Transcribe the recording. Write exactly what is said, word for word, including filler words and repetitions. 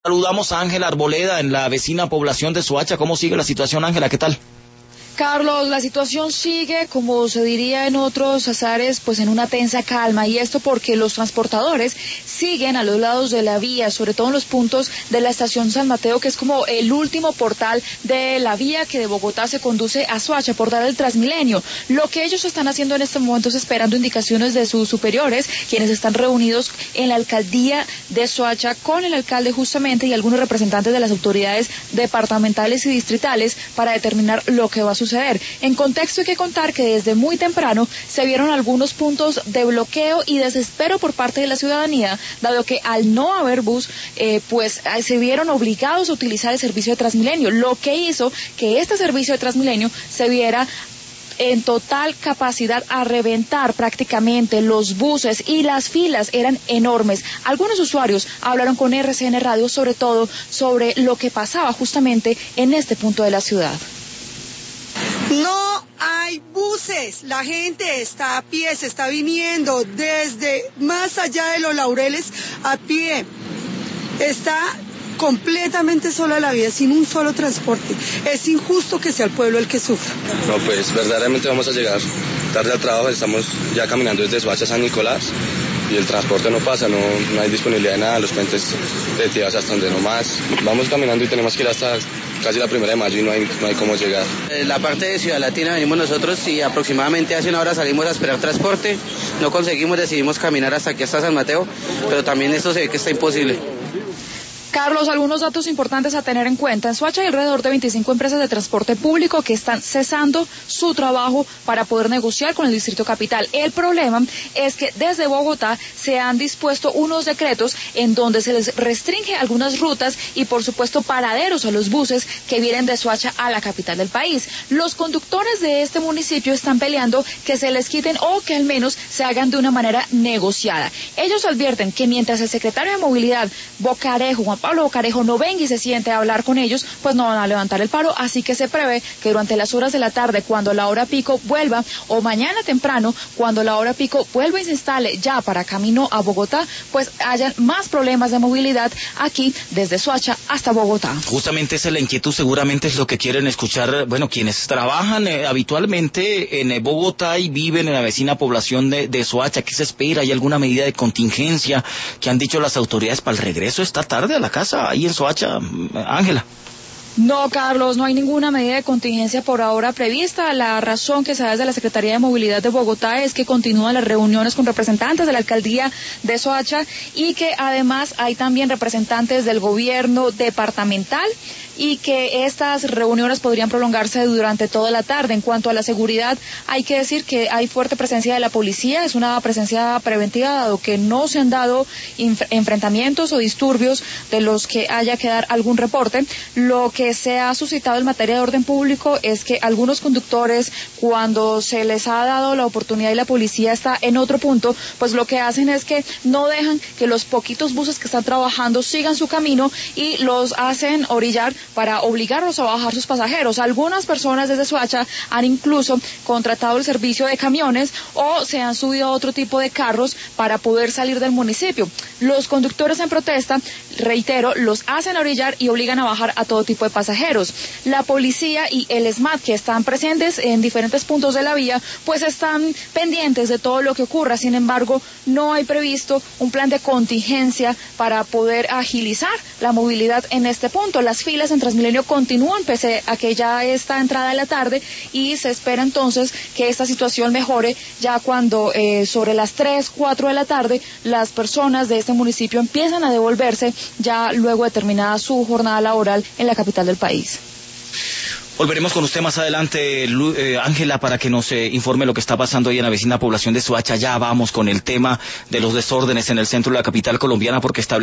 Saludamos a Ángela Arboleda en la vecina población de Soacha. ¿Cómo sigue la situación, Ángela? ¿Qué tal? Carlos, la situación sigue, como se diría en otros azares, pues en una tensa calma, y esto porque los transportadores siguen a los lados de la vía, sobre todo en los puntos de la estación San Mateo, que es como el último portal de la vía que de Bogotá se conduce a Soacha, portal del Transmilenio. Lo que ellos están haciendo en este momento es esperando indicaciones de sus superiores, quienes están reunidos en la alcaldía de Soacha con el alcalde justamente y algunos representantes de las autoridades departamentales y distritales para determinar lo que va a suceder. En contexto hay que contar que desde muy temprano se vieron algunos puntos de bloqueo y desespero por parte de la ciudadanía, dado que al no haber bus, eh, pues se vieron obligados a utilizar el servicio de Transmilenio, lo que hizo que este servicio de Transmilenio se viera en total capacidad a reventar prácticamente. Los buses y las filas eran enormes. Algunos usuarios hablaron con R C N Radio sobre todo sobre lo que pasaba justamente en este punto de la ciudad. No hay buses, la gente está a pie, se está viniendo desde más allá de los Laureles a pie. Está completamente sola la vía, sin un solo transporte. Es injusto que sea el pueblo el que sufra. No, pues verdaderamente vamos a llegar tarde al trabajo, estamos ya caminando desde Soacha a San Nicolás y el transporte no pasa, no, no hay disponibilidad de nada, los puentes de Tías hasta donde no más. Vamos caminando y tenemos que ir hasta casi la primera de mayo y no hay, no hay cómo llegar. En la parte de Ciudad Latina venimos nosotros y aproximadamente hace una hora salimos a esperar transporte, no conseguimos, decidimos caminar hasta aquí, hasta San Mateo, pero también esto se ve que está imposible. Carlos, algunos datos importantes a tener en cuenta. En Soacha hay alrededor de veinticinco empresas de transporte público que están cesando su trabajo para poder negociar con el Distrito Capital. El problema es que desde Bogotá se han dispuesto unos decretos en donde se les restringe algunas rutas y, por supuesto, paraderos a los buses que vienen de Soacha a la capital del país. Los conductores de este municipio están peleando que se les quiten o que al menos se hagan de una manera negociada. Ellos advierten que mientras el secretario de Movilidad, Bocarejo, Juan Pablo Bocarejo, no venga y se siente a hablar con ellos, pues no van a levantar el paro, así que se prevé que durante las horas de la tarde, cuando la hora pico vuelva, o mañana temprano, cuando la hora pico vuelva y se instale ya para camino a Bogotá, pues hayan más problemas de movilidad aquí desde Soacha hasta Bogotá. Justamente esa es la inquietud, seguramente es lo que quieren escuchar, bueno, quienes trabajan eh, habitualmente en eh, Bogotá y viven en la vecina población de, de Soacha. ¿Qué se espera? ¿Hay alguna medida de contingencia que han dicho las autoridades para el regreso esta tarde a la casa ahí en Soacha, Ángela? No, Carlos, no hay ninguna medida de contingencia por ahora prevista. La razón que se da desde la Secretaría de Movilidad de Bogotá es que continúan las reuniones con representantes de la alcaldía de Soacha y que además hay también representantes del gobierno departamental y que estas reuniones podrían prolongarse durante toda la tarde. En cuanto a la seguridad, hay que decir que hay fuerte presencia de la policía, es una presencia preventiva, dado que no se han dado enfrentamientos o disturbios de los que haya que dar algún reporte. Lo que se ha suscitado en materia de orden público es que algunos conductores, cuando se les ha dado la oportunidad y la policía está en otro punto, pues lo que hacen es que no dejan que los poquitos buses que están trabajando sigan su camino y los hacen orillar para obligarlos a bajar sus pasajeros. Algunas personas desde Soacha han incluso contratado el servicio de camiones o se han subido a otro tipo de carros para poder salir del municipio. Los conductores en protesta, reitero, los hacen orillar y obligan a bajar a todo tipo de pasajeros. La policía y el S M A T, que están presentes en diferentes puntos de la vía, pues están pendientes de todo lo que ocurra. Sin embargo, no hay previsto un plan de contingencia para poder agilizar la movilidad en este punto. Las filas en Transmilenio continúan pese a que ya está entrada la tarde y se espera entonces que esta situación mejore ya cuando eh, sobre las tres, cuatro de la tarde las personas de este municipio empiezan a devolverse ya luego de terminada su jornada laboral en la capital del país. Volveremos con usted más adelante, Ángela, eh, para que nos eh, informe lo que está pasando ahí en la vecina población de Soacha. Ya vamos con el tema de los desórdenes en el centro de la capital colombiana, porque está